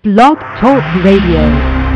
Blog Talk Radio.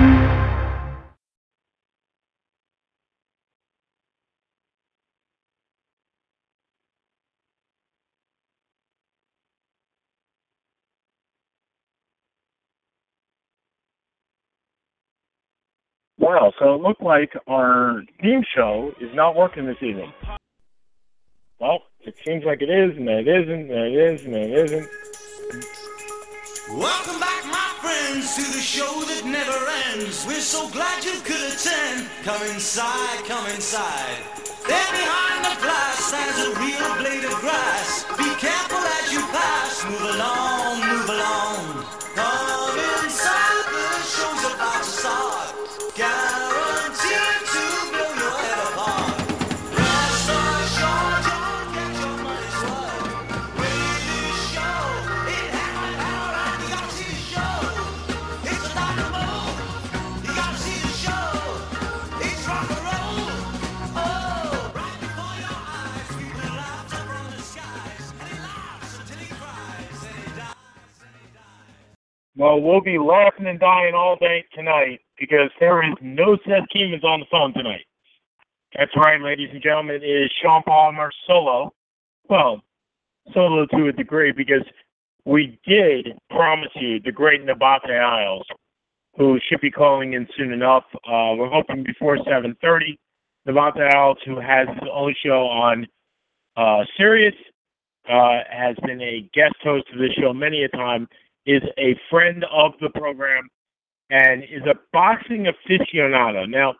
Wow, so it looked like our theme show is not working this evening. Well, it seems like it is, and then it isn't, and then it is, and then it isn't. Welcome back, my friends, to the show that never ends. We're so glad you could attend. Come inside, come inside. There behind the glass stands a real blade of grass. Be careful as you pass. Move along, move along. Come inside, the show's about to start. Guaranteed to blow your head apart. Rest assured, you'll get your money's worth. With this show, it happened all right. You gotta see the show. It's a dynamo. You gotta see the show. It's rock and roll. Oh, right before your eyes, we will laugh up from the skies. And he laughs until he cries. And he dies, and he dies. Well, we'll be laughing and dying all day tonight because there is no Seth Keemans on the phone tonight. That's right, ladies and gentlemen. It is Sean Palmer solo. Well, solo to a degree because we did promise you the great Nabate Isles, who should be calling in soon enough. We're hoping before 7:30. Nabate Isles, who has his own show on Sirius, has been a guest host of this show many a time, is a friend of the program, and is a boxing aficionado. Now,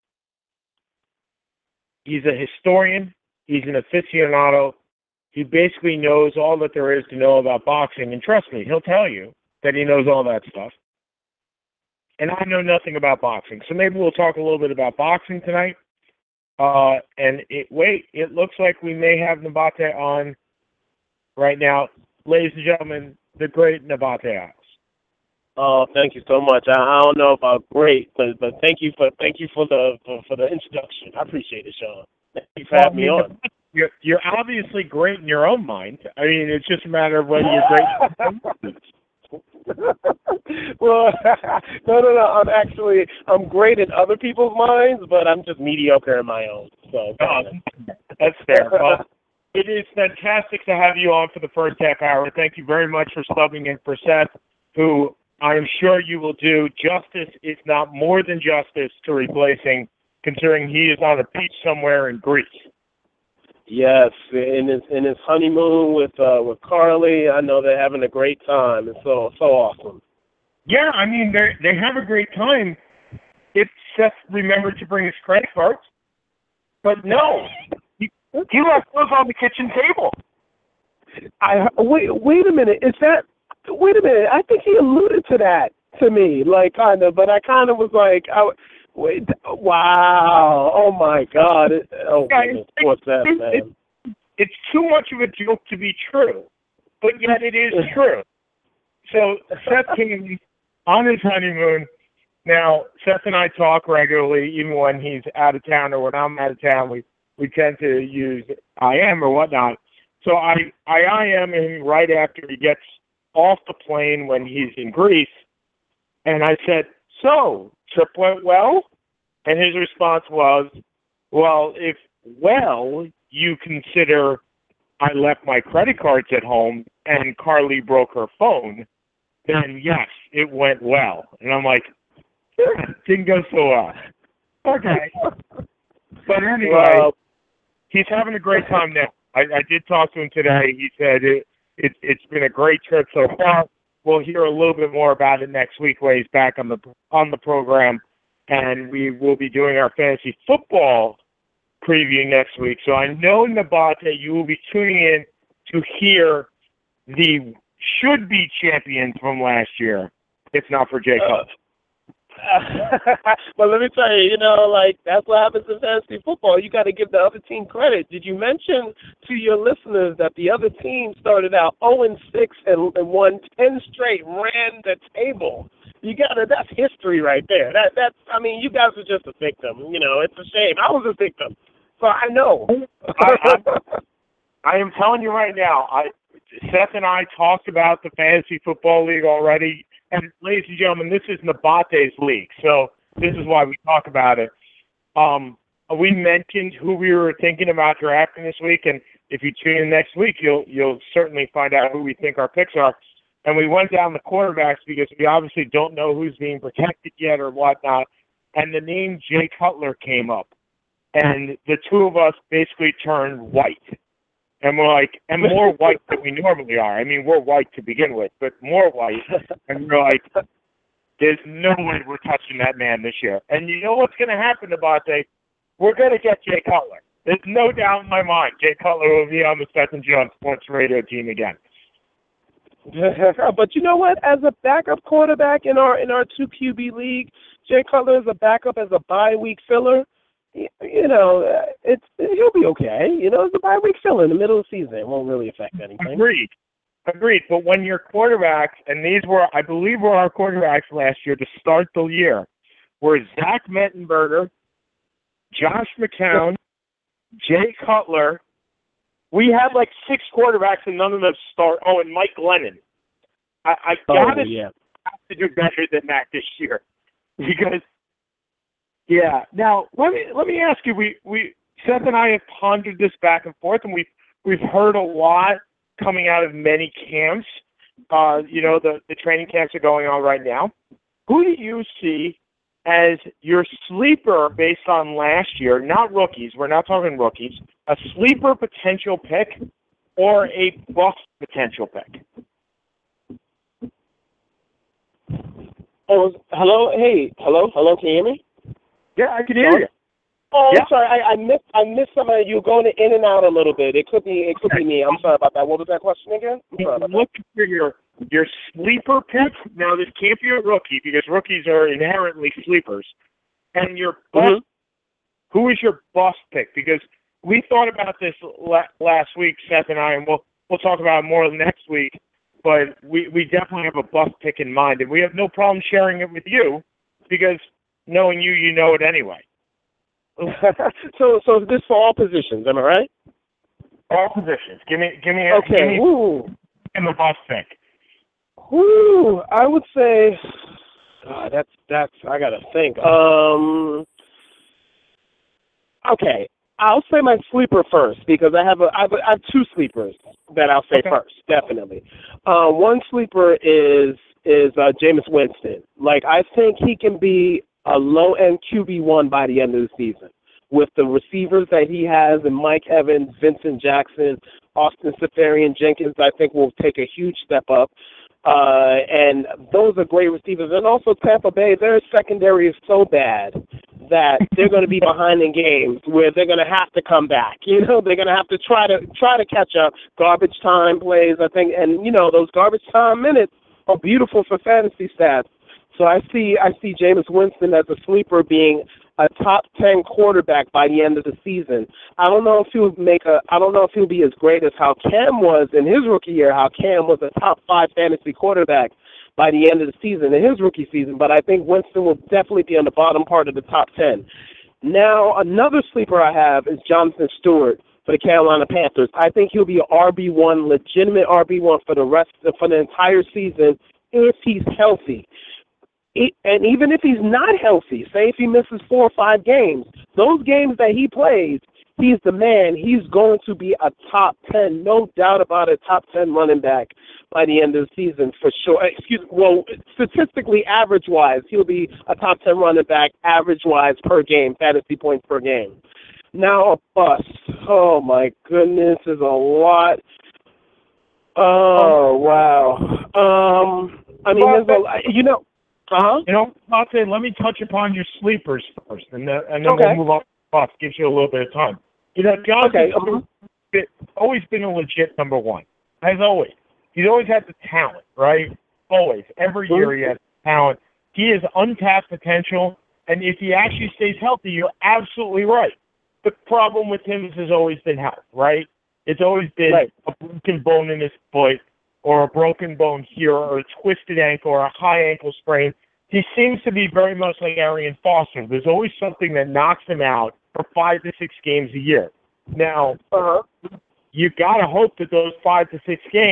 he's a historian. He's an aficionado. He basically knows all that there is to know about boxing. And trust me, he'll tell you that he knows all that stuff. And I know nothing about boxing. So maybe we'll talk a little bit about boxing tonight. It looks like we may have Nabate on right now. Ladies and gentlemen, the great Nabate Isles. Oh, thank you so much. I don't know about great, but thank you for the introduction. I appreciate it, Sean. Thank you for having me on. You're obviously great in your own mind. I mean, it's just a matter of whether you're great. Well, no. I'm great in other people's minds, but I'm just mediocre in my own. So that's fair. Well, it is fantastic to have you on for the first half hour. Thank you very much for subbing in for Seth, who I am sure you will do justice, if not more than justice, to replacing, considering he is on a beach somewhere in Greece. Yes, in his honeymoon with Carly, I know they're having a great time. It's so awesome. Yeah, I mean they have a great time if Seth remembered to bring his credit cards. But no, he left those on the kitchen table. Wait a minute. Wait a minute. I think he alluded to that to me, like kind of, but I kind of was like, wow, oh my God. What's that, man? It's too much of a joke to be true, but yet it is true. So Seth came on his honeymoon. Now, Seth and I talk regularly, even when he's out of town or when I'm out of town. We tend to use IM or whatnot. So I IM him right after he gets off the plane when he's in Greece. And I said, so, trip went well? And his response was, well, if you consider I left my credit cards at home and Carly broke her phone, then yes, it went well. And I'm like, didn't go so well. Okay. But anyway, he's having a great time now. I did talk to him today. He said it's been a great trip so far. We'll hear a little bit more about it next week when he's back on the program, and we will be doing our fantasy football preview next week. So I know, Nabate, you will be tuning in to hear the should-be champions from last year, if not for Jay Cutler. Well, let me tell you, that's what happens in fantasy football. You got to give the other team credit. Did you mention to your listeners that the other team started out 0-6 and won 10 straight, ran the table? That's history right there. That's you guys are just a victim. It's a shame. I was a victim, so I know. I am telling you right now. Seth and I talked about the fantasy football league already and ladies and gentlemen, this is Nabate's league, so this is why we talk about it. We mentioned who we were thinking about drafting this week, and if you tune in next week, you'll certainly find out who we think our picks are. And we went down the quarterbacks because we obviously don't know who's being protected yet or whatnot. And the name Jay Cutler came up. And the two of us basically turned white. And we're like, and more white than we normally are. I mean, we're white to begin with, but more white. And we're like, there's no way we're touching that man this year. And you know what's going to happen, Nabate? We're going to get Jay Cutler. There's no doubt in my mind Jay Cutler will be on the Seth and John Sports Radio team again. But you know what? As a backup quarterback in our 2 QB league, Jay Cutler is a backup as a bye week filler. You know, he'll be okay. You know, it's a bye week filler in the middle of the season. It won't really affect anything. Agreed. But when your quarterbacks, and these were, I believe, were our quarterbacks last year to start the year, were Zach Mettenberger, Josh McCown, Jay Cutler. We had like 6 quarterbacks and none of them start. Oh, and Mike Glennon. I got to do better than that this year because, yeah. Now let me ask you. We Seth and I have pondered this back and forth, and we've heard a lot coming out of many camps. You know, the training camps are going on right now. Who do you see as your sleeper based on last year, not rookies, we're not talking rookies, a sleeper potential pick or a bust potential pick? Oh, hello? Hey, hello? Can you hear me? Yeah, I can hear you. Oh, yeah. I'm sorry. I missed some of you going in and out a little bit. It could be me. I'm sorry about that. What was that question again? I'm sorry about that. Look for your sleeper pick. Now, this can't be a rookie because rookies are inherently sleepers. And your bust, who is your bust pick? Because we thought about this last week, Seth and I, and we'll talk about it more next week. But we definitely have a bust pick in mind, and we have no problem sharing it with you because knowing you, you know it anyway. So this for all positions, am I right? All positions. Give me the bus pick. I would say that's I gotta think. Okay, I'll say my sleeper first because I have 2 sleepers that I'll say first, definitely. One sleeper is Jameis Winston. Like, I think he can be a low-end QB1 by the end of the season. With the receivers that he has and Mike Evans, Vincent Jackson, Austin Seferian-Jenkins, I think will take a huge step up. And those are great receivers. And also Tampa Bay, their secondary is so bad that they're going to be behind in games where they're going to have to come back. You know, they're going to have to try to catch up. Garbage time plays, I think, and, you know, those garbage time minutes are beautiful for fantasy stats. So I see Jameis Winston as a sleeper being a top 10 quarterback by the end of the season. I don't know if he'll be as great as how Cam was in his rookie year, how Cam was a top 5 fantasy quarterback by the end of the season, in his rookie season, but I think Winston will definitely be on the bottom part of the top 10. Now, another sleeper I have is Jonathan Stewart for the Carolina Panthers. I think he'll be an RB1, legitimate RB1 for the entire season if he's healthy. And even if he's not healthy, say if he misses 4 or 5 games, those games that he plays, he's the man. He's going to be a top 10, no doubt about it, top 10 running back by the end of the season for sure. Statistically, average-wise, he'll be a top 10 running back average-wise per game, fantasy points per game. Now a bust. Oh, my goodness, is a lot. Oh, wow. I mean, there's a lot, you know. You know, Monte, let me touch upon your sleepers first, and then we'll move on to Buff. Gives you a little bit of time. You know, John's always been a legit number 1, as always. He's always had the talent, right? Always. Every year he has talent. He has untapped potential, and if he actually stays healthy, you're absolutely right. The problem with him has always been health, right? It's always been a broken bone in his foot, or a broken bone here, or a twisted ankle, or a high ankle sprain. He seems to be very much like Arian Foster. There's always something that knocks him out for 5 to 6 games a year. Now, you got to hope that those 5 to 6 games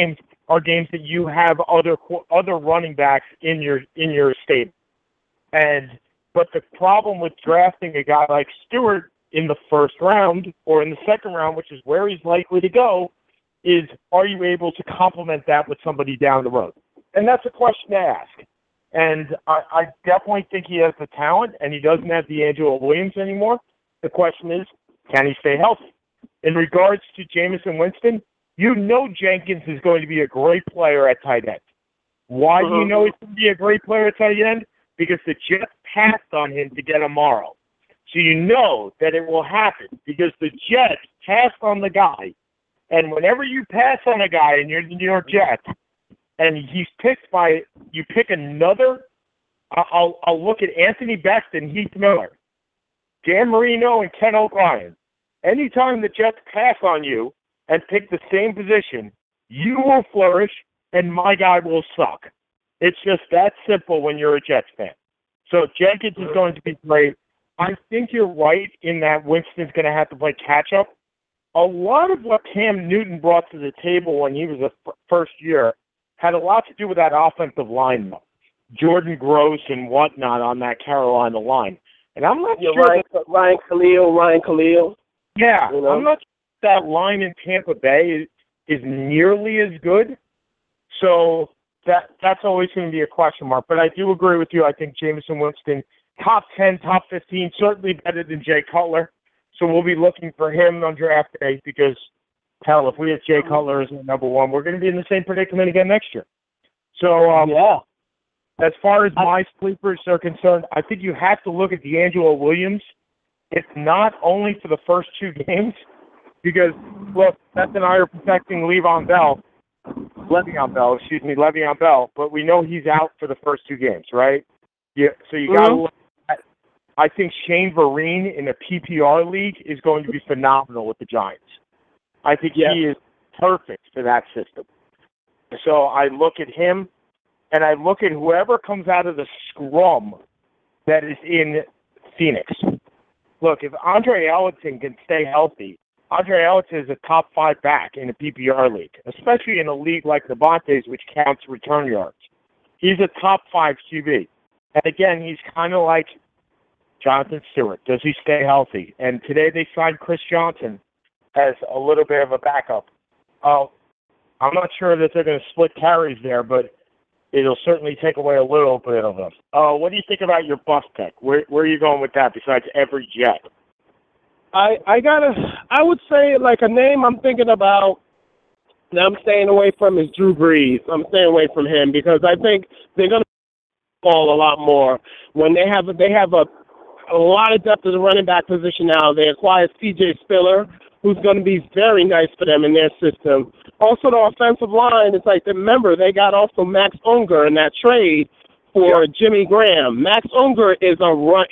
are games that you have other running backs in your state. But the problem with drafting a guy like Stewart in the first round or in the second round, which is where he's likely to go, is are you able to complement that with somebody down the road? And that's a question to ask. And I definitely think he has the talent, and he doesn't have D'Angelo Williams anymore. The question is, can he stay healthy? In regards to Jameis Winston, you know Jenkins is going to be a great player at tight end. Why do you know he's going to be a great player at tight end? Because the Jets passed on him to get Amaro. So you know that it will happen because the Jets passed on the guy. And whenever you pass on a guy and you're the New York Jets, and he's picked by, you pick another, I'll look at Anthony Becton, Heath Miller, Dan Marino, and Ken O'Brien. Anytime the Jets pass on you and pick the same position, you will flourish and my guy will suck. It's just that simple when you're a Jets fan. So Jenkins is going to be great. I think you're right in that Winston's going to have to play catch-up. A lot of what Cam Newton brought to the table when he was a first year had a lot to do with that offensive line, though. Jordan Gross and whatnot on that Carolina line. And I'm not sure Ryan Khalil. Yeah, you know? I'm not sure that line in Tampa Bay is nearly as good. So that's always going to be a question mark. But I do agree with you. I think Jameis Winston, top 10, top 15, certainly better than Jay Cutler. So we'll be looking for him on draft day because, hell, if we have Jay Cutler as the number one, we're going to be in the same predicament again next year. So, as far as my sleepers are concerned, I think you have to look at D'Angelo Williams. It's not only for the first two games because, look, Seth and I are protecting Le'Veon Bell, but we know he's out for the first two games, right? Yeah, so you got to look at, I think Shane Vereen in a PPR league is going to be phenomenal with the Giants. I think he is perfect for that system. So I look at him, and I look at whoever comes out of the scrum that is in Phoenix. Look, if Andre Ellington can stay healthy, Andre Ellington is a top 5 back in a PPR league, especially in a league like Devontae's, which counts return yards. He's a top 5 QB. And again, he's kind of like Jonathan Stewart. Does he stay healthy? And today they signed Chris Johnson as a little bit of a backup. I'm not sure that they're going to split carries there, but it'll certainly take away a little bit of them. What do you think about your bust pick? Where are you going with that besides every Jet? I would say like a name I'm thinking about that I'm staying away from is Drew Brees. I'm staying away from him because I think they're going to fall a lot more when they have a lot of depth at the running back position now. They acquired C.J. Spiller, who's going to be very nice for them in their system. Also, the offensive line, it's like, remember, they got also Max Unger in that trade for Jimmy Graham. Max Unger is a run.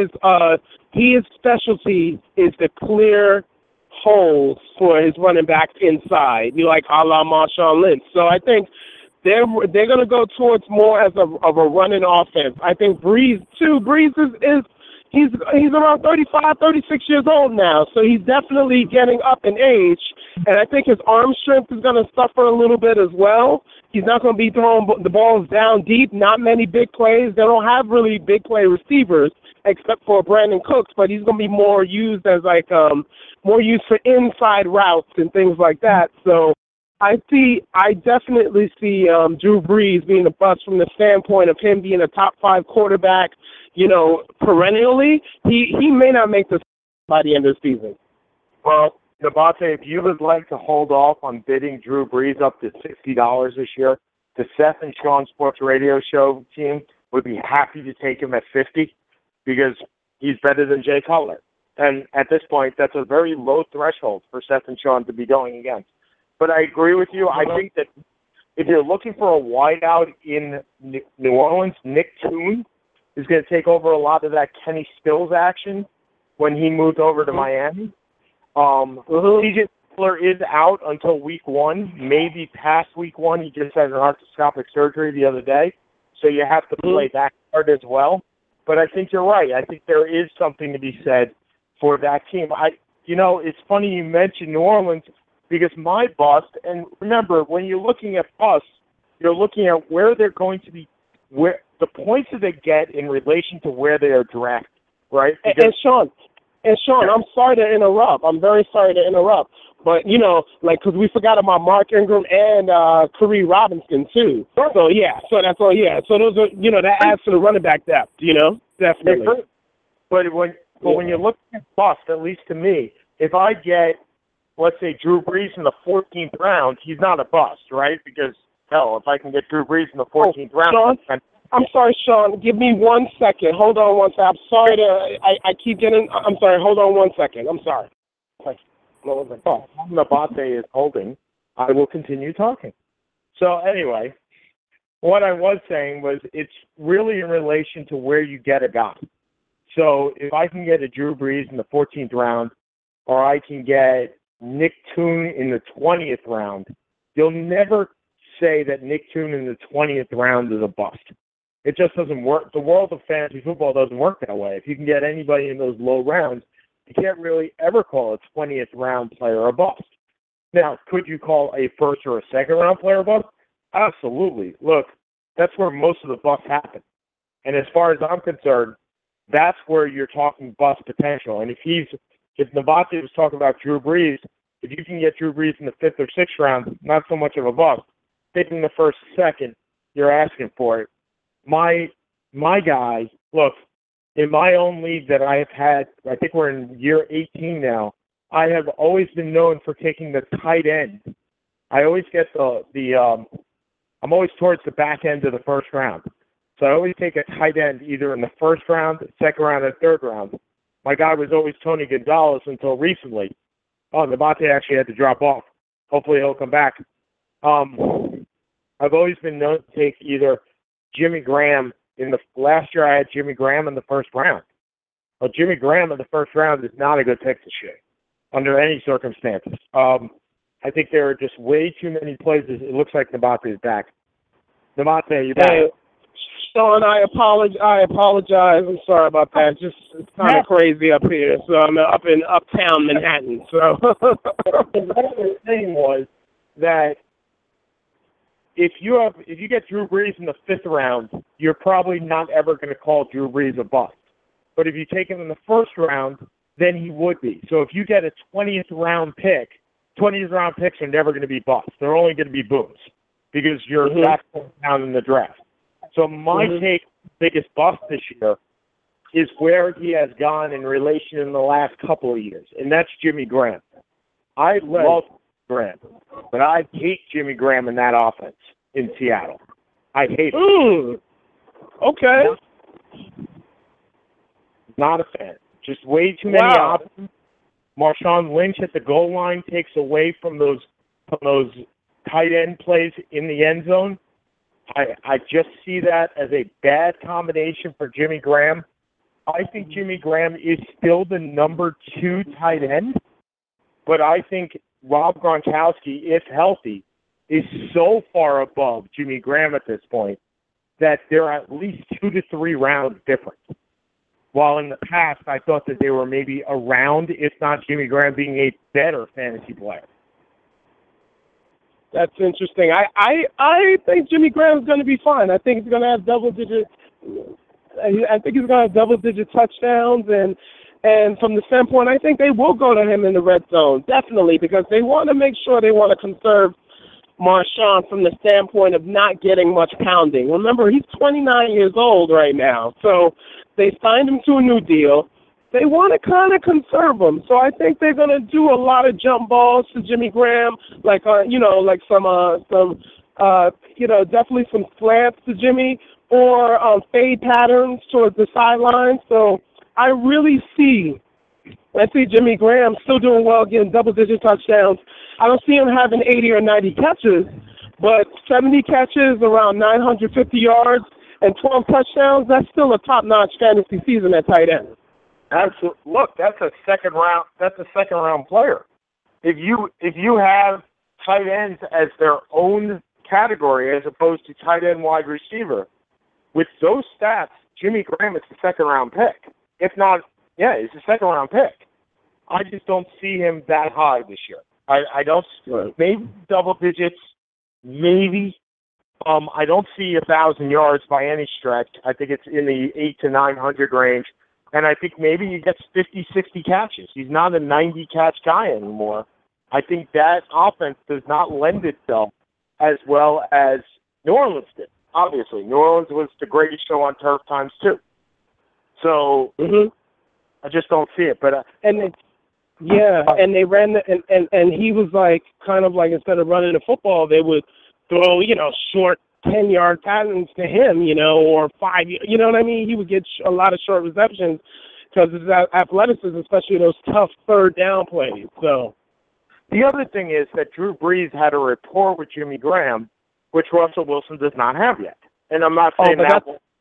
His specialty is to clear holes for his running backs inside, like a la Marshawn Lynch. So I think they're going to go towards more as of a running offense. I think Breeze is he's around 35, 36 years old now, so he's definitely getting up in age, and I think his arm strength is going to suffer a little bit as well. He's not going to be throwing the balls down deep, not many big plays. They don't have really big play receivers except for Brandon Cooks, but he's going to be more used as more used for inside routes and things like that. So I definitely see Drew Brees being a bust from the standpoint of him being a top 5 quarterback, perennially. He may not make this by the end of the season. Well, Devontae, if you would like to hold off on bidding Drew Brees up to $60 this year, the Seth and Sean Sports Radio Show team would be happy to take him at $50 because he's better than Jay Cutler. And at this point, that's a very low threshold for Seth and Sean to be going against. But I agree with you. I think that if you're looking for a wideout in New Orleans, Nick Toon is going to take over a lot of that Kenny Stills action when he moved over to Miami. C.J. Spiller is out until week 1, maybe past week 1. He just had an arthroscopic surgery the other day, so you have to play that card as well. But I think you're right. I think there is something to be said for that team. It's funny you mentioned New Orleans. because my bust, and remember, when you're looking at busts, you're looking at where they're going to be, where the points that they get in relation to where they are drafted, right? And Sean, I'm sorry to interrupt. I'm very sorry to interrupt. But, you know, like, because we forgot about Mark Ingram and Kareem Robinson, too. So, yeah, so that's all, yeah. So those are, you know, that adds to the running back depth, you know, definitely. But when you're looking at bust, at least to me, if I get, let's say, Drew Brees in the 14th round, he's not a bust, right? Because, hell, if I can get Drew Brees in the 14th round. Sean, I'm sorry, Sean. Give me 1 second. Hold on one second. I'm sorry to, I keep getting, I'm sorry. Hold on 1 second. I'm sorry. Nabate is holding. I will continue talking. So anyway, what I was saying was it's really in relation to where you get a guy. So if I can get a Drew Brees in the 14th round, or I can get Nick Toon in the 20th round, you'll never say that Nick Toon in the 20th round is a bust. It just doesn't work. The world of fantasy football doesn't work that way. If you can get anybody in those low rounds, you can't really ever call a 20th round player a bust. Now, could you call a first or a second round player a bust? Absolutely. Look, that's where most of the busts happen. And as far as I'm concerned, that's where you're talking bust potential. And if Nabate was talking about Drew Brees, if you can get Drew Brees in the 5th or 6th round, not so much of a bust. Taking the first, second, you're asking for it. My guy, look, in my own league that I have had, I think we're in year 18 now, I have always been known for taking the tight end. I always get I'm always towards the back end of the first round. So I always take a tight end either in the first round, second round, or third round. My guy was always Tony Gonzalez until recently. Oh, Nabate actually had to drop off. Hopefully he'll come back. I've always been known to take either Jimmy Graham. Last year I had Jimmy Graham in the first round. Well, Jimmy Graham in the first round is not a good pick this year under any circumstances. I think there are just way too many places. It looks like Nabate is back. Nabate, you back? Hey, Sean, I apologize. I'm sorry about that. It's kind of crazy up here. So I'm up in uptown Manhattan. So the other thing was that if you get Drew Brees in the 5th round, you're probably not ever going to call Drew Brees a bust. But if you take him in the first round, then he would be. So if you get a 20th round pick, 20th round picks are never going to be busts. They're only going to be booms because you're that far down in the draft. So my take, biggest bust this year, is where he has gone in relation in the last couple of years, and that's Jimmy Graham. I love Graham, but I hate Jimmy Graham in that offense in Seattle. I hate it. Okay. Not a fan. Just way too many options. Marshawn Lynch at the goal line takes away from those tight end plays in the end zone. I just see that as a bad combination for Jimmy Graham. I think Jimmy Graham is still the number 2 tight end, but I think Rob Gronkowski, if healthy, is so far above Jimmy Graham at this point that they're at least 2 to 3 rounds different. While in the past, I thought that they were maybe around, if not Jimmy Graham being a better fantasy player. That's interesting. I think Jimmy Graham's going to be fine. I think he's going to have double-digit touchdowns, and from the standpoint, I think they will go to him in the red zone, definitely, because they want to make sure they want to conserve Marshawn from the standpoint of not getting much pounding. Remember, he's 29 years old right now, so they signed him to a new deal. They want to kind of conserve him, so I think they're going to do a lot of jump balls to Jimmy Graham, like definitely some slants to Jimmy, or fade patterns towards the sidelines. So I see Jimmy Graham still doing well, getting double-digit touchdowns. I don't see him having 80 or 90 catches, but 70 catches, around 950 yards, and 12 touchdowns, that's still a top-notch fantasy season at tight end. Absolutely. Look, that's a second round player. If you have tight ends as their own category as opposed to tight end wide receiver, with those stats, Jimmy Graham is the second round pick. If not, he's a second round pick. I just don't see him that high this year. I don't, maybe double digits, maybe. I don't see 1,000 yards by any stretch. I think it's in the 800 to 900 range. And I think maybe he gets 50, 60 catches. He's not a 90-catch guy anymore. I think that offense does not lend itself as well as New Orleans did. Obviously, New Orleans was the greatest show on turf times two. So I just don't see it. But and they ran and he was like kind of like instead of running the football, they would throw short 10-yard patterns to him, or 5. You know what I mean? He would get a lot of short receptions because of his athleticism, especially those tough third down plays. So the other thing is that Drew Brees had a rapport with Jimmy Graham, which Russell Wilson does not have yet. And I'm not saying that.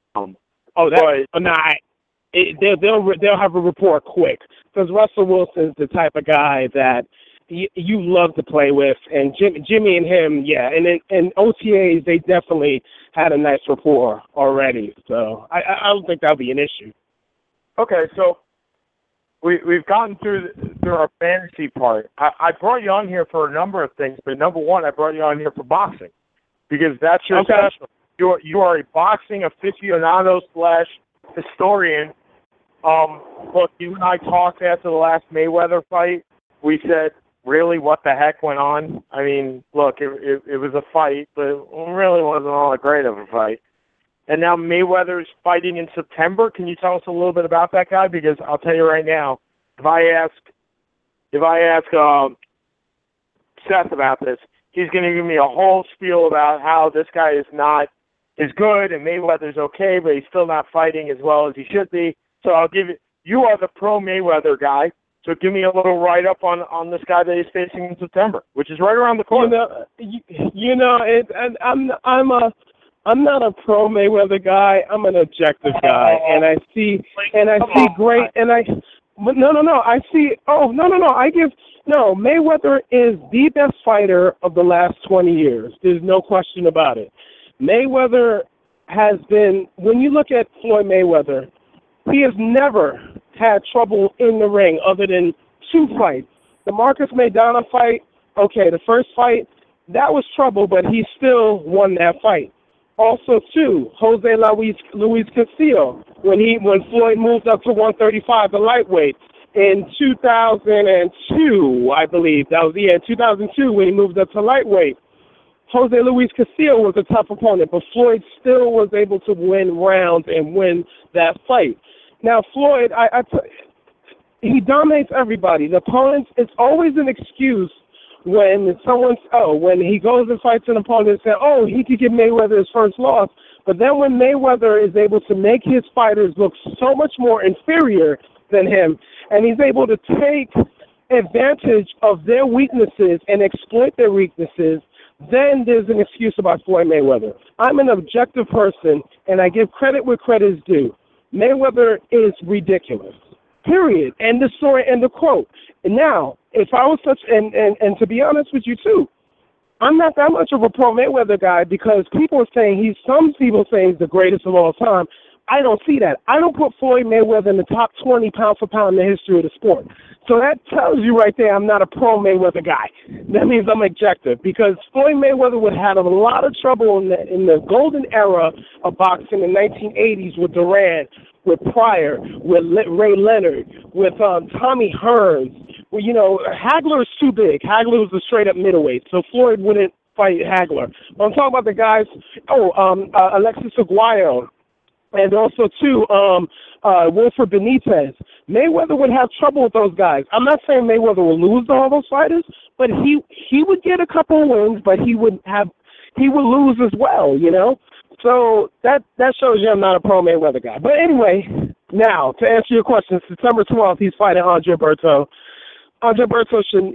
They'll have a rapport quick because Russell Wilson's the type of guy that you love to play with, and Jimmy and him, and OTAs, they definitely had a nice rapport already. So I don't think that'll be an issue. Okay, so we've gotten through our fantasy part. I brought you on here for a number of things, but number one, I brought you on here for boxing because that's your special. You are a boxing aficionado / historian. Look, you and I talked after the last Mayweather fight. We said, really, what the heck went on? I mean, look, it was a fight, but it really wasn't all that great of a fight. And now Mayweather's fighting in September. Can you tell us a little bit about that guy? Because I'll tell you right now, if I ask Seth about this, he's going to give me a whole spiel about how this guy is not as good and Mayweather's okay, but he's still not fighting as well as he should be. So I'll give it. You are the pro Mayweather guy. So give me a little write-up on this guy that he's facing in September, which is right around the corner. I'm not a pro Mayweather guy. I'm an objective guy, and I see great. And I Mayweather is the best fighter of the last 20 years. There's no question about it. Mayweather has been. When you look at Floyd Mayweather, he has never had trouble in the ring other than 2 fights. The Marcus Maidana fight, okay, the first fight, that was trouble, but he still won that fight. Also, too, Jose Luis Castillo, when Floyd moved up to 135, the lightweight, in 2002, I believe. That was, in 2002 when he moved up to lightweight. Jose Luis Castillo was a tough opponent, but Floyd still was able to win rounds and win that fight. Now, Floyd, he dominates everybody. The opponents, it's always an excuse when when he goes and fights an opponent and says, he could give Mayweather his first loss. But then when Mayweather is able to make his fighters look so much more inferior than him, and he's able to take advantage of their weaknesses and exploit their weaknesses, then there's an excuse about Floyd Mayweather. I'm an objective person, and I give credit where credit is due. Mayweather is ridiculous. Period. End of story, end of quote. And now, if I was such, and to be honest with you too, I'm not that much of a pro Mayweather guy because some people say he's the greatest of all time. I don't see that. I don't put Floyd Mayweather in the top 20 pound for pound in the history of the sport. So that tells you right there I'm not a pro Mayweather guy. That means I'm objective because Floyd Mayweather would have had a lot of trouble in the golden era of boxing in the 1980s with Duran, with Pryor, with Ray Leonard, with Tommy Hearns. Well, Hagler is too big. Hagler was a straight-up middleweight, so Floyd wouldn't fight Hagler. But I'm talking about the guys, Alexis Aguayo, and also, too, Wilfred Benitez. Mayweather would have trouble with those guys. I'm not saying Mayweather will lose to all those fighters, but he would get a couple of wins, but he would lose as well, So that shows you I'm not a pro Mayweather guy. But anyway, now, to answer your question, September 12th, he's fighting Andre Berto. Andre Berto should,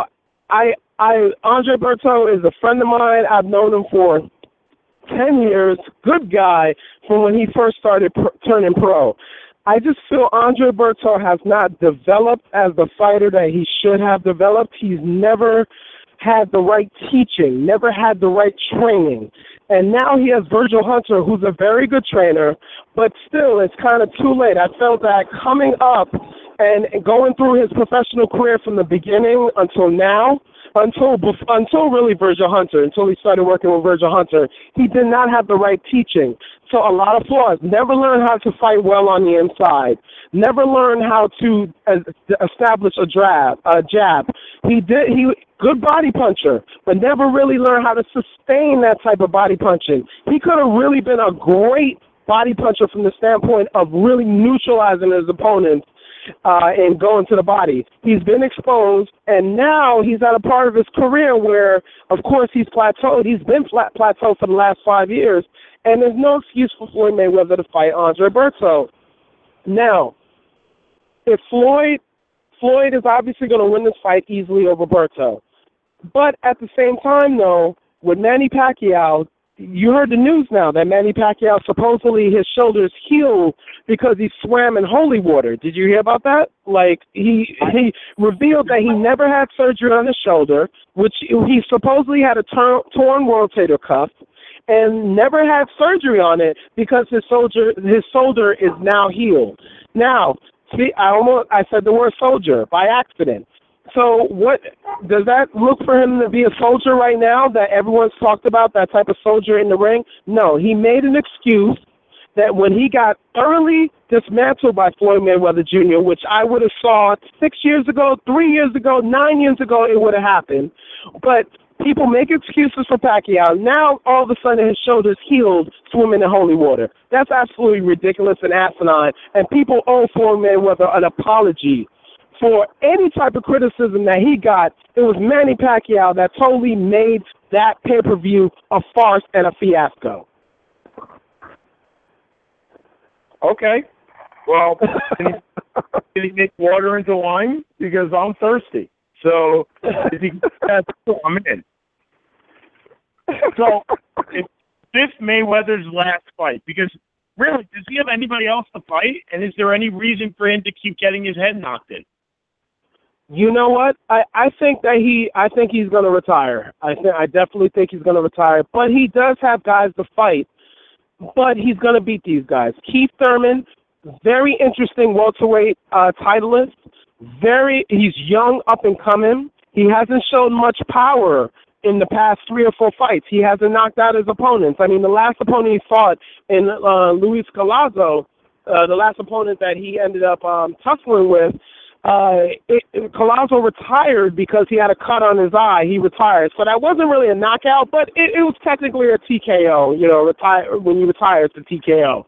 Andre Berto is a friend of mine. I've known him for 10 years, good guy from when he first started turning pro. I just feel Andre Berto has not developed as the fighter that he should have developed. He's never had the right teaching, never had the right training. And now he has Virgil Hunter, who's a very good trainer, but still it's kind of too late. I felt that coming up and going through his professional career from the beginning until now, until really Virgil Hunter, until he started working with Virgil Hunter, he did not have the right teaching. So a lot of flaws. Never learned how to fight well on the inside. Never learned how to establish a jab. He good body puncher, but never really learned how to sustain that type of body punching. He could have really been a great body puncher from the standpoint of really neutralizing his opponents and going to the body. He's been exposed, and now he's at a part of his career where, of course, he's plateaued. He's been plateaued for the last 5 years, and there's no excuse for Floyd Mayweather to fight Andre Berto. Now, if Floyd is obviously going to win this fight easily over Berto. But at the same time, though, with Manny Pacquiao, you heard the news now that Manny Pacquiao, supposedly his shoulders healed because he swam in holy water. Did you hear about that? Like, he revealed that he never had surgery on his shoulder, which he supposedly had a torn rotator cuff, and never had surgery on it because his shoulder is now healed. Now, see, I said the word soldier by accident. So what does that look for him to be a soldier right now that everyone's talked about, that type of soldier in the ring? No, he made an excuse that when he got thoroughly dismantled by Floyd Mayweather Jr., which I would have saw 6 years ago, 3 years ago, 9 years ago, it would have happened. But people make excuses for Pacquiao. Now, all of a sudden, his shoulders healed swimming in holy water. That's absolutely ridiculous and asinine, and people owe Floyd Mayweather an apology for any type of criticism that he got. It was Manny Pacquiao that totally made that pay-per-view a farce and a fiasco. Okay. Well, can he make water into wine? Because I'm thirsty. So, if he gets that, I'm in. So, if this Mayweather's last fight, because really, does he have anybody else to fight? And is there any reason for him to keep getting his head knocked in? You know what? I think he's going to retire. I definitely think he's going to retire. But he does have guys to fight. But he's going to beat these guys. Keith Thurman, very interesting welterweight titleist. He's young, up and coming. He hasn't shown much power in the past 3 or 4 fights. He hasn't knocked out his opponents. I mean, the last opponent he fought in Luis Collazo, the last opponent that he ended up tussling with, Collazo retired because he had a cut on his eye. He retired. So that wasn't really a knockout, but it was technically a TKO. You know, when you retire, it's a TKO.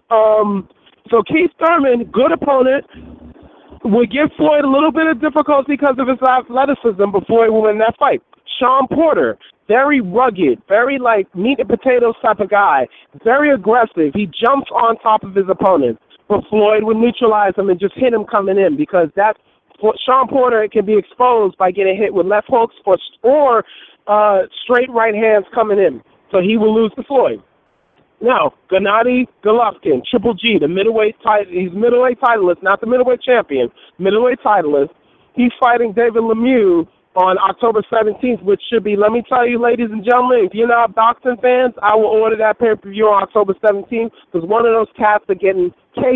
So Keith Thurman, good opponent, would give Floyd a little bit of difficulty because of his athleticism, but Floyd will win that fight. Sean Porter, very rugged, very like meat and potatoes type of guy, very aggressive. He jumps on top of his opponent. But Floyd would neutralize him and just hit him coming in because Sean Porter can be exposed by getting hit with left hooks or straight right hands coming in. So he will lose to Floyd. Now, Gennady Golovkin, Triple G, the middleweight he's middleweight titleist, not the middleweight champion, middleweight titleist. He's fighting David Lemieux on October 17th, which should be, let me tell you, ladies and gentlemen, if you're not boxing fans, I will order that pay-per-view on October 17th because one of those cats are getting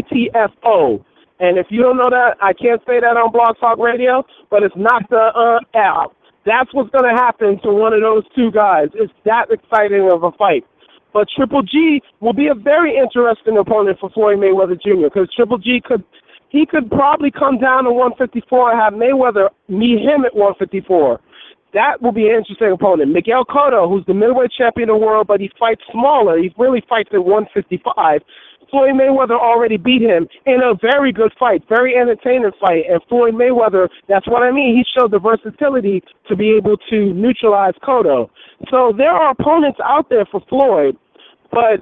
KTFO. And if you don't know that, I can't say that on Blog Talk Radio, but it's not the out. That's what's going to happen to one of those two guys. It's that exciting of a fight. But Triple G will be a very interesting opponent for Floyd Mayweather Jr. because Triple G could probably come down to 154 and have Mayweather meet him at 154. That will be an interesting opponent. Miguel Cotto, who's the middleweight champion of the world, but he fights smaller. He really fights at 155. Floyd Mayweather already beat him in a very good fight, very entertaining fight. And Floyd Mayweather, that's what I mean. He showed the versatility to be able to neutralize Cotto. So there are opponents out there for Floyd, but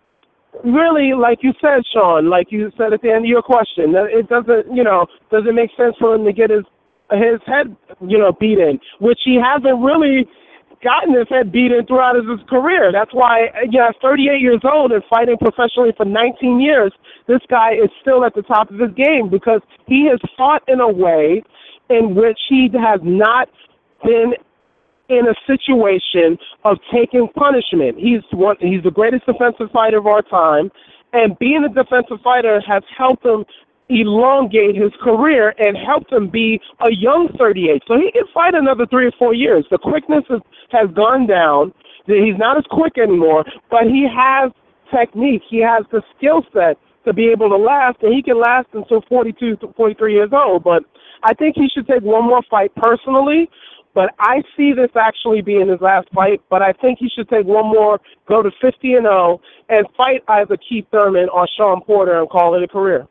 really, like you said, Sean, like you said at the end of your question, it doesn't make sense for him to get his head, beaten, which he hasn't really gotten his head beaten throughout his career. That's why, at 38 years old and fighting professionally for 19 years, this guy is still at the top of his game because he has fought in a way in which he has not been in a situation of taking punishment. He's the greatest defensive fighter of our time, and being a defensive fighter has helped him elongate his career and help him be a young 38. So he can fight another 3 or 4 years. The quickness has gone down. He's not as quick anymore, but he has technique. He has the skill set to be able to last, and he can last until 42 to 43 years old. But I think he should take one more fight personally. But I see this actually being his last fight. But I think he should take one more, go to 50-0, and fight either Keith Thurman or Sean Porter and call it a career.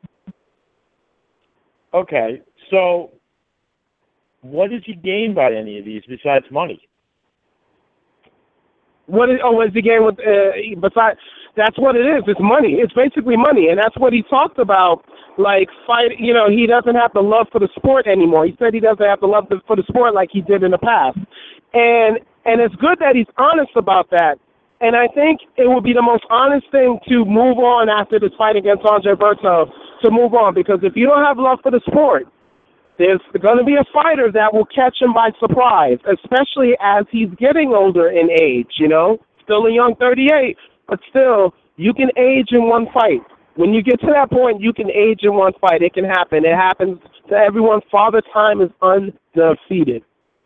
Okay, so what does he gain by any of these besides money? What is the game with? Besides, that's what it is. It's money. It's basically money, and that's what he talked about. Like fight, he doesn't have the love for the sport anymore. He said he doesn't have the love for the sport like he did in the past, and it's good that he's honest about that. And I think it would be the most honest thing to move on after this fight against Andre Berto, to move on, because if you don't have love for the sport, there's going to be a fighter that will catch him by surprise, especially as he's getting older in age, Still a young 38, but still, you can age in one fight. When you get to that point, you can age in one fight. It can happen. It happens to everyone. Father Time is undefeated.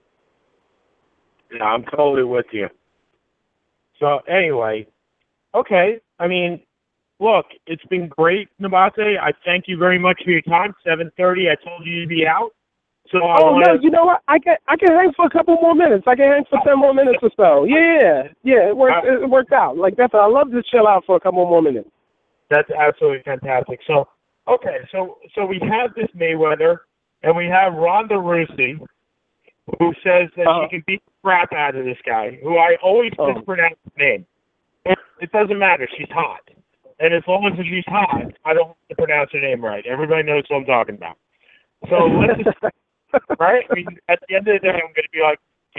Yeah, I'm totally with you. So, anyway, okay. I mean, look, it's been great, Nabate. I thank you very much for your time. 7:30, I told you to be out. So no, you know what? I can hang for a couple more minutes. I can hang for 10 more minutes or so. Yeah, it worked out. Like that's, I love to chill out for a couple more minutes. That's absolutely fantastic. So, okay, so we have this Mayweather, and we have Ronda Rousey, who says that she can beat the crap out of this guy, who I always mispronounce his name. It doesn't matter. She's hot. And as long as she's hot, I don't have to pronounce her name right. Everybody knows what I'm talking about. So let's just, right? I mean, at the end of the day, I'm going to be like, the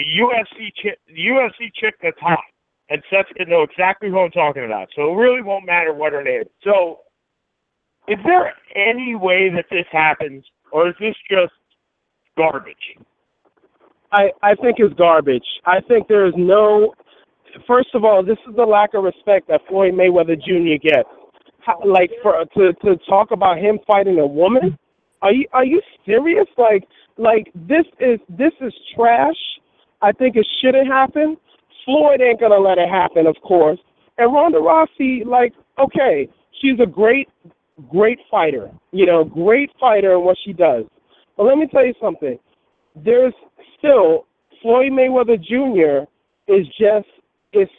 UFC chick that's hot. And Seth's going to know exactly who I'm talking about. So it really won't matter what her name is. So is there any way that this happens, or is this just garbage? I think it's garbage. I think there is no... First of all, this is the lack of respect that Floyd Mayweather Jr. gets. To talk about him fighting a woman? Are you serious? Like this is trash. I think it shouldn't happen. Floyd ain't gonna let it happen, of course. And Ronda Rousey, okay, she's a great fighter. Great fighter in what she does. But let me tell you something. There's still Floyd Mayweather Jr. he's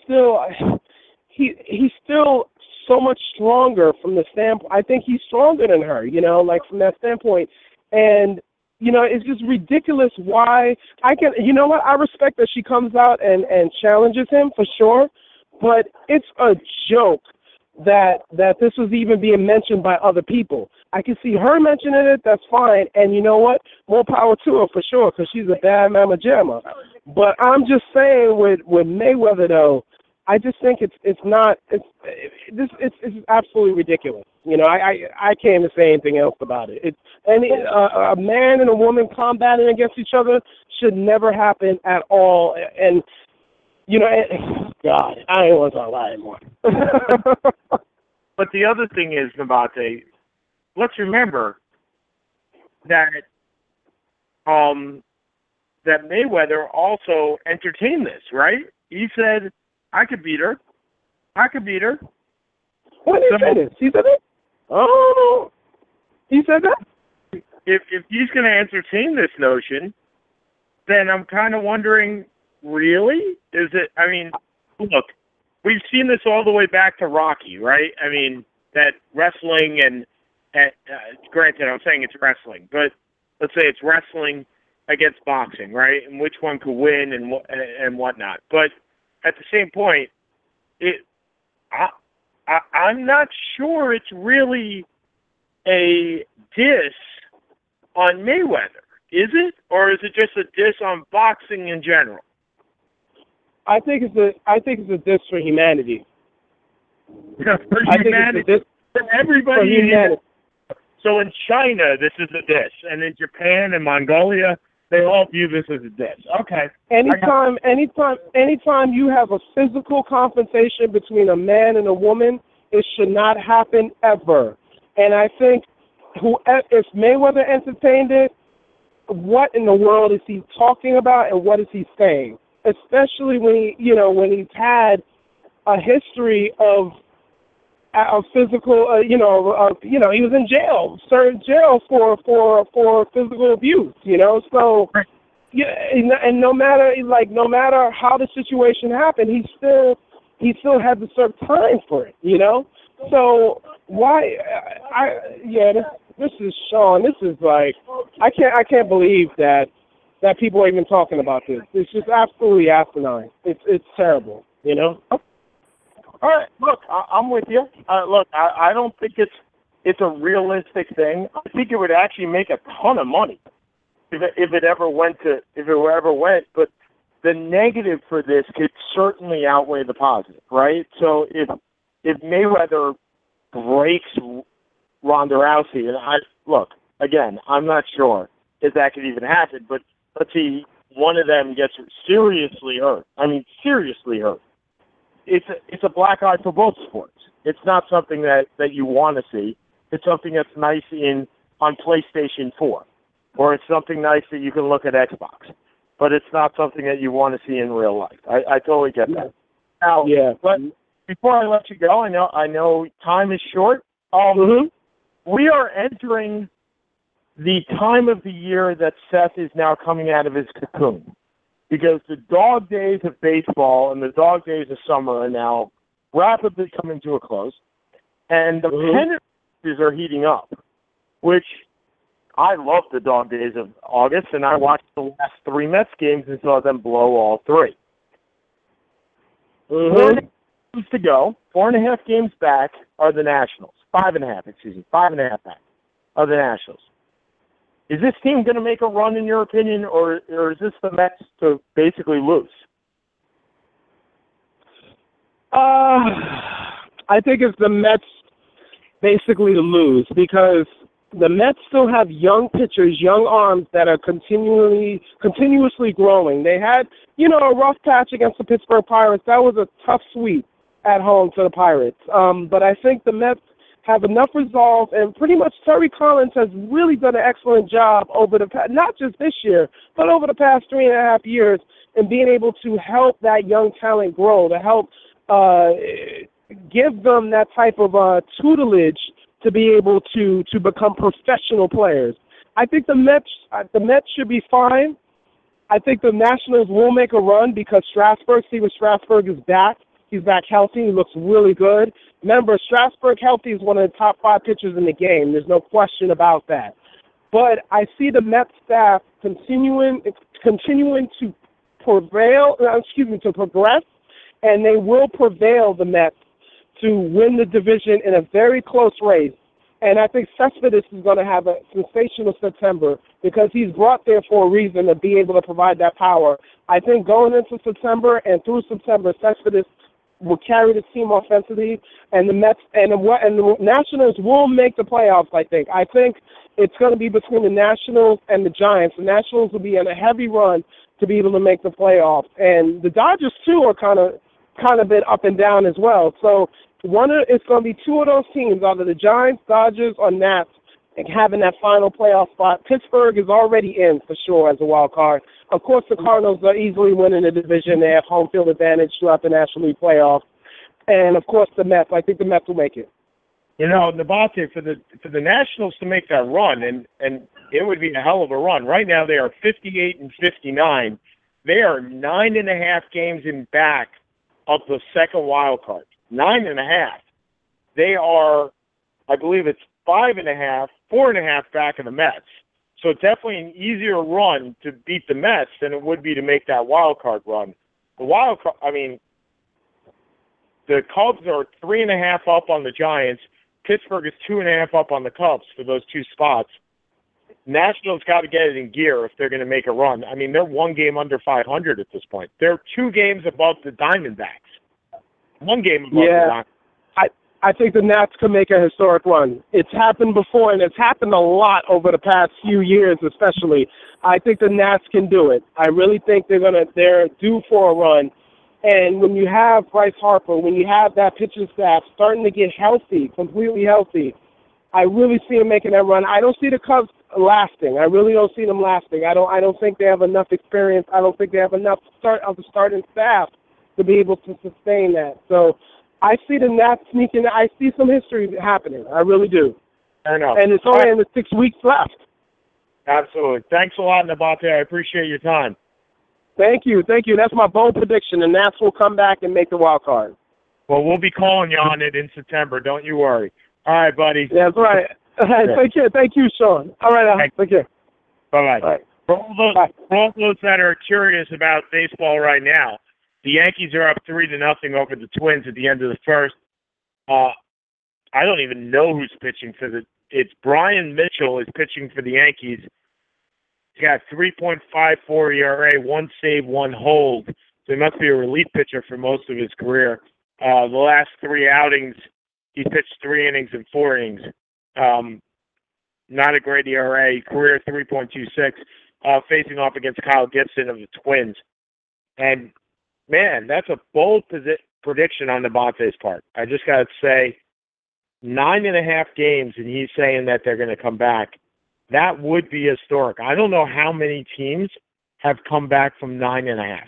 still so much stronger from the standpoint. I think he's stronger than her, from that standpoint. And, it's just ridiculous why I respect that she comes out and challenges him for sure, but it's a joke that this was even being mentioned by other people. I can see her mentioning it, that's fine. And you know what? More power to her for sure, because she's a bad mama jamma. But I'm just saying with Mayweather, though, I just think it's absolutely ridiculous. I can't even say anything else about it. A man and a woman combating against each other should never happen at all. And God, I don't want to talk about it anymore. But the other thing is, Nabate, let's remember that that Mayweather also entertained this, right? He said, I could beat her. When did he say this? He said it? Oh, he said that? If he's going to entertain this notion, then I'm kind of wondering, really? Is it, look, we've seen this all the way back to Rocky, right? I mean, that wrestling and granted, I'm saying it's wrestling, but let's say it's wrestling against boxing, right? And which one could win and whatnot. But at the same point, I'm not sure it's really a diss on Mayweather, is it? Or is it just a diss on boxing in general? I think it's a diss for humanity. For humanity. For everybody. For humanity. So in China, this is a diss, and in Japan and Mongolia, they all view this as a diss. Okay. Anytime you have a physical confrontation between a man and a woman, it should not happen ever. And I think if Mayweather entertained it, what in the world is he talking about and what is he saying? Especially when he's had a history of physical, he was in jail, served jail for physical abuse, So, yeah, and no matter how the situation happened, he still had to serve time for it, So why? This is Sean. This is like I can't believe that people are even talking about this. It's just absolutely asinine. It's terrible, All right, look, I'm with you. I don't think it's a realistic thing. I think it would actually make a ton of money if it ever went. But the negative for this could certainly outweigh the positive, right? So if Mayweather breaks Ronda Rousey, and I'm not sure if that could even happen, but let's see, one of them gets seriously hurt. Seriously hurt. It's a black eye for both sports. It's not something that you want to see. It's something that's nice on PlayStation 4, or it's something nice that you can look at Xbox. But it's not something that you want to see in real life. I totally get that. Now, but before I let you go, I know time is short. We are entering the time of the year that Seth is now coming out of his cocoon, because the dog days of baseball and the dog days of summer are now rapidly coming to a close, and the pennant races are heating up, which I love the dog days of August, and I watched the last 3 Mets games and saw them blow all 3. 4 games to go. 4.5 games back are the Nationals. 5.5 back are the Nationals. Is this team going to make a run, in your opinion, or is this the Mets to basically lose? I think it's the Mets basically to lose, because the Mets still have young pitchers, young arms that are continuously growing. They had, a rough patch against the Pittsburgh Pirates. That was a tough sweep at home to the Pirates. But I think the Mets have enough resolve, and pretty much Terry Collins has really done an excellent job over the past, not just this year, but over the past 3.5 years, in being able to help that young talent grow, to help give them that type of tutelage to be able to become professional players. I think the Mets should be fine. I think the Nationals will make a run, because Steven Strasburg is back. He's back healthy. He looks really good. Remember, Strasburg healthy is one of the top 5 pitchers in the game. There's no question about that. But I see the Mets staff continuing to progress, and they will prevail the Mets to win the division in a very close race. And I think Cespedes is going to have a sensational September, because he's brought there for a reason, to be able to provide that power. I think going into September and through September, Cespedes will carry the team offensively, and the Mets and the Nationals will make the playoffs. I think it's going to be between the Nationals and the Giants. The Nationals will be on a heavy run to be able to make the playoffs, and the Dodgers too are kind of been up and down as well. So it's going to be 2 of those teams, either the Giants, Dodgers, or Nats, and having that final playoff spot. Pittsburgh is already in for sure as a wild card. Of course, the Cardinals are easily winning the division. They have home field advantage throughout the National League playoffs. And, of course, the Mets. I think the Mets will make it. Nabate, for the Nationals to make that run, and it would be a hell of a run. Right now they are 58-59. They are 9.5 games in back of the second wild card. 9.5. They are, I believe it's 5.5, 4.5 back of the Mets. So it's definitely an easier run to beat the Mets than it would be to make that wild card run. The Cubs are 3.5 up on the Giants. Pittsburgh is 2.5 up on the Cubs for those 2 spots. Nationals got to get it in gear if they're going to make a run. They're 1 game under 500 at this point. They're 2 games above the Diamondbacks. 1 game above the Diamondbacks. I think the Nats can make a historic run. It's happened before, and it's happened a lot over the past few years especially. I think the Nats can do it. I really think they're due for a run. And when you have Bryce Harper, when you have that pitching staff starting to get healthy, completely healthy, I really see them making that run. I don't see the Cubs lasting. I really don't see them lasting. I don't think they have enough experience. I don't think they have enough of the starting staff to be able to sustain that. So I see the Nats sneaking. I see some history happening. I really do. I know. And it's only in the 6 weeks left. Absolutely. Thanks a lot, Nabate. I appreciate your time. Thank you. That's my bold prediction. The Nats will come back and make the wild card. Well, we'll be calling you on it in September. Don't you worry. All right, buddy. Yeah, that's right. Take care. Thank you, Sean. All right, Al. Take care. Bye-bye. All right. For all those that are curious about baseball right now, the Yankees are up 3-0 over the Twins at the end of the first. I don't even know who's pitching for it's Brian Mitchell is pitching for the Yankees. He's got 3.54 ERA, 1 save, 1 hold. So he must be a relief pitcher for most of his career. The last 3 outings, he pitched 3 innings and 4 innings. Not a great ERA, career 3.26, facing off against Kyle Gibson of the Twins. And, man, that's a bold prediction on Nabate's part. I just got to say, 9.5 games, and he's saying that they're going to come back. That would be historic. I don't know how many teams have come back from 9.5.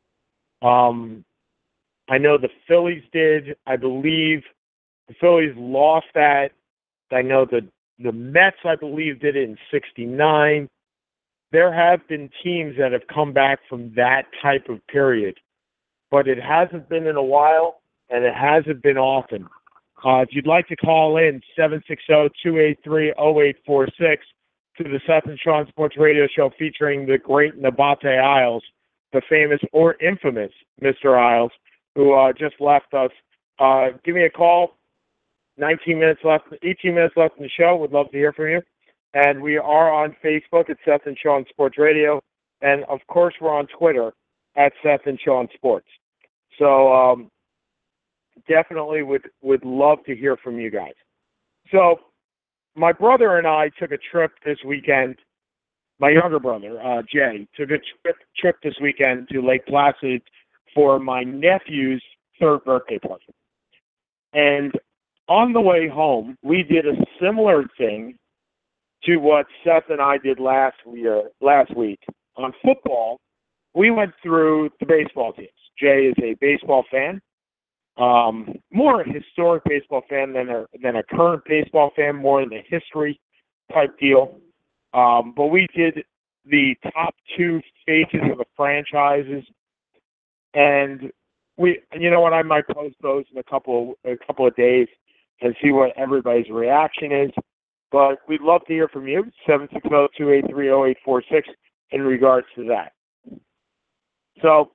I know the Phillies did. I believe the Phillies lost that. I know the Mets, I believe, did it in 1969. There have been teams that have come back from that type of period, but it hasn't been in a while, and it hasn't been often. If you'd like to call in, 760-283-0846 to the Seth and Sean Sports Radio Show featuring the great Nabate Isles, the famous or infamous Mr. Isles, who just left us. Give me a call. 18 minutes left in the show. Would love to hear from you. And we are on Facebook at Seth and Sean Sports Radio. And, of course, we're on Twitter at Seth and Sean Sports. So definitely would love to hear from you guys. So my brother and I took a trip this weekend. My younger brother, Jay, took a trip this weekend to Lake Placid for my nephew's 3rd birthday party. And on the way home, we did a similar thing to what Seth and I did last week. On football, we went through the baseball teams. Jay is a baseball fan, more a historic baseball fan than a current baseball fan, more in the history type deal. But we did the top 2 faces of the franchises, and you know what, I might post those in a couple of days and see what everybody's reaction is. But we'd love to hear from you, 760-283-0846, in regards to that. So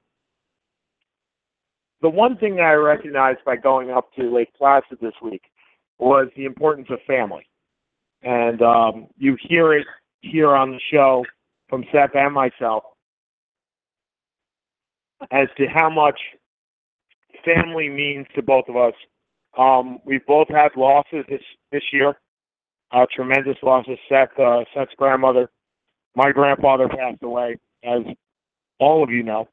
the one thing that I recognized by going up to Lake Placid this week was the importance of family. And you hear it here on the show from Seth and myself as to how much family means to both of us. We've both had losses this year, tremendous losses. Seth's grandmother, my grandfather passed away, as all of you know.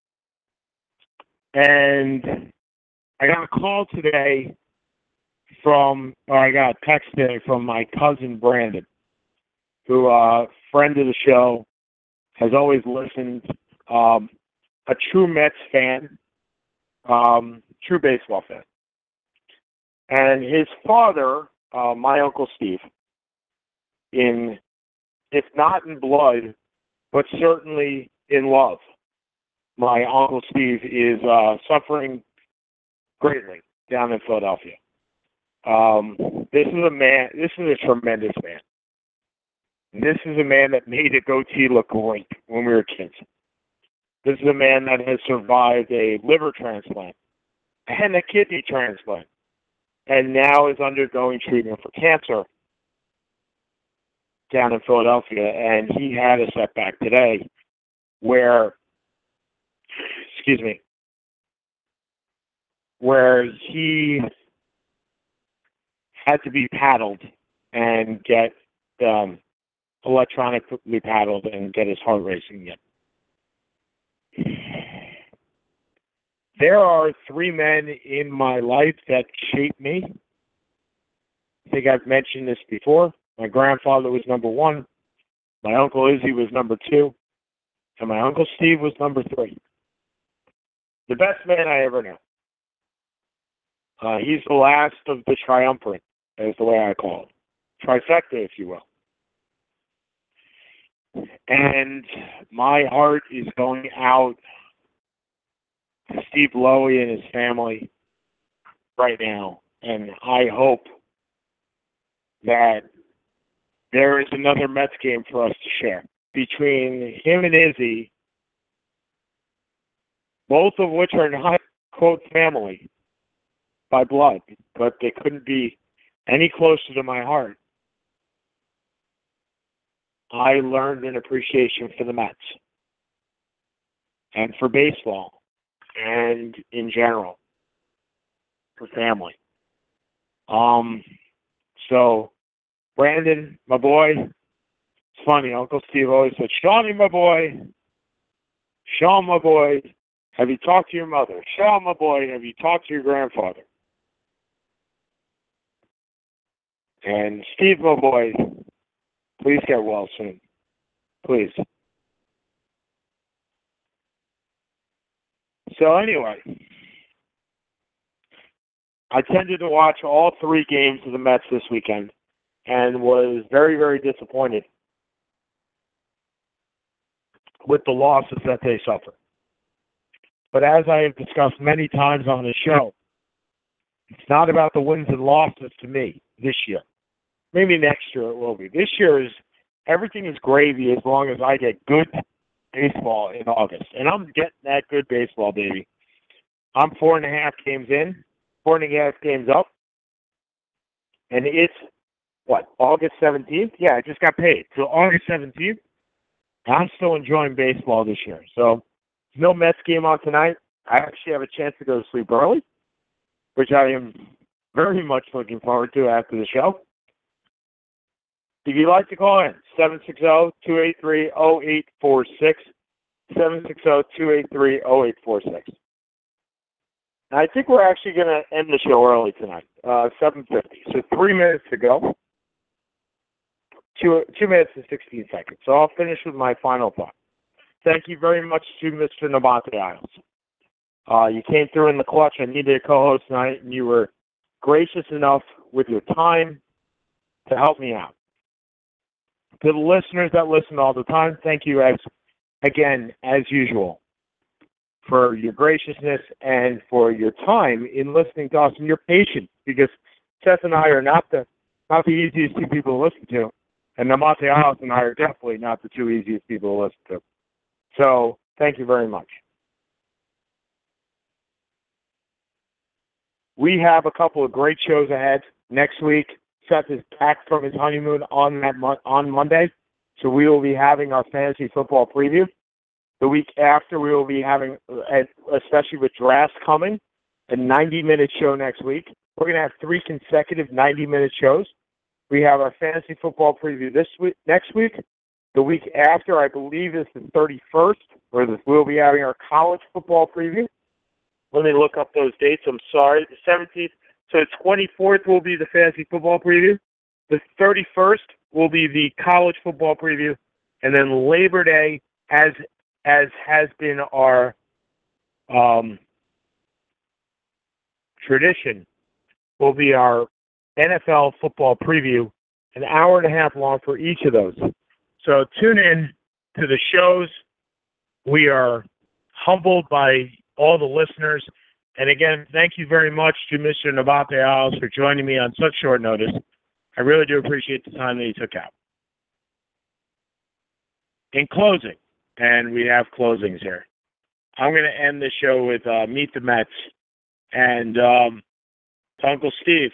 And I got a call today I got a text today from my cousin Brandon, who, friend of the show, has always listened, a true Mets fan, true baseball fan. And his father, my Uncle Steve, if not in blood, but certainly in love, my Uncle Steve is suffering greatly down in Philadelphia. This is a tremendous man. This is a man that made a goatee look great when we were kids. This is a man that has survived a liver transplant and a kidney transplant, and now is undergoing treatment for cancer down in Philadelphia. And he had a setback today where he had to be paddled and get electronically paddled and get his heart racing again. There are 3 men in my life that shape me think I've mentioned this before. My grandfather was number 1. My Uncle Izzy was number 2. And my Uncle Steve was number 3. The best man I ever knew. He's the last of the triumvirate, is the way I call it. Trifecta, if you will. And my heart is going out to Steve Lowy and his family right now. And I hope that there is another Mets game for us to share between him and Izzy, both of which are not, quote, family by blood, but they couldn't be any closer to my heart. I learned an appreciation for the Mets and for baseball and in general for family. So Brandon, my boy, it's funny, Uncle Steve always said, Shawnee, my boy, Sean, my boy, have you talked to your mother? Sean, my boy, have you talked to your grandfather? And Steve, my boy, please get well soon. Please. So anyway, I tended to watch all 3 games of the Mets this weekend and was very, very disappointed with the losses that they suffered. But as I have discussed many times on the show, it's not about the wins and losses to me this year. Maybe next year it will be. This year everything is gravy as long as I get good baseball in August. And I'm getting that good baseball, baby. I'm 4.5 games in, 4.5 games up. And it's, August 17th? Yeah, I just got paid. So August 17th, I'm still enjoying baseball this year. So no Mets game on tonight. I actually have a chance to go to sleep early, which I am very much looking forward to after the show. If you'd like to call in, 760-283-0846, 760-283-0846. I think we're actually going to end the show early tonight, 7:50. So 3 minutes to go. 2 minutes and 16 seconds. So I'll finish with my final thought. Thank you very much to Mr. Nabate Isles. You came through in the clutch. I needed a co-host tonight, and you were gracious enough with your time to help me out. To the listeners that listen all the time, thank you again, as usual, for your graciousness and for your time in listening to us and your patience, because Seth and I are not the easiest 2 people to listen to, and Nabate Isles and I are definitely not the 2 easiest people to listen to. So, thank you very much. We have a couple of great shows ahead next week. Seth is back from his honeymoon on Monday, so we will be having our fantasy football preview. The week after, we will be having, especially with drafts coming, a 90-minute show next week. We're going to have 3 consecutive 90-minute shows. We have our fantasy football preview next week. The week after, I believe, is the 31st, we'll be having our college football preview. Let me look up those dates. I'm sorry. The 17th. So the 24th will be the fantasy football preview. The 31st will be the college football preview. And then Labor Day, as has been our tradition, will be our NFL football preview, an hour and a half long for each of those. So tune in to the shows. We are humbled by all the listeners. And again, thank you very much to Mr. Nabate Isles for joining me on such short notice. I really do appreciate the time that he took out. In closing, and we have closings here, I'm going to end the show with Meet the Mets and Uncle Steve.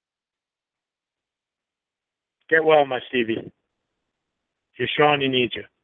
Get well, my Stevie. Your Shawnee needs you.